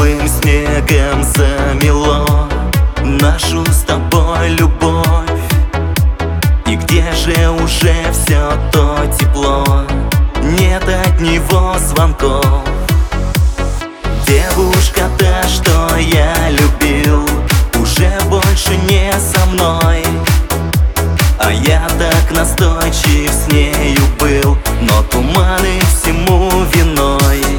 белым снегом замело нашу с тобой любовь. И где же уже все то тепло? Нет от него звонков. Девушка та, что я любил, уже больше не со мной. А я так настойчив с нею был, но туманы всему виной.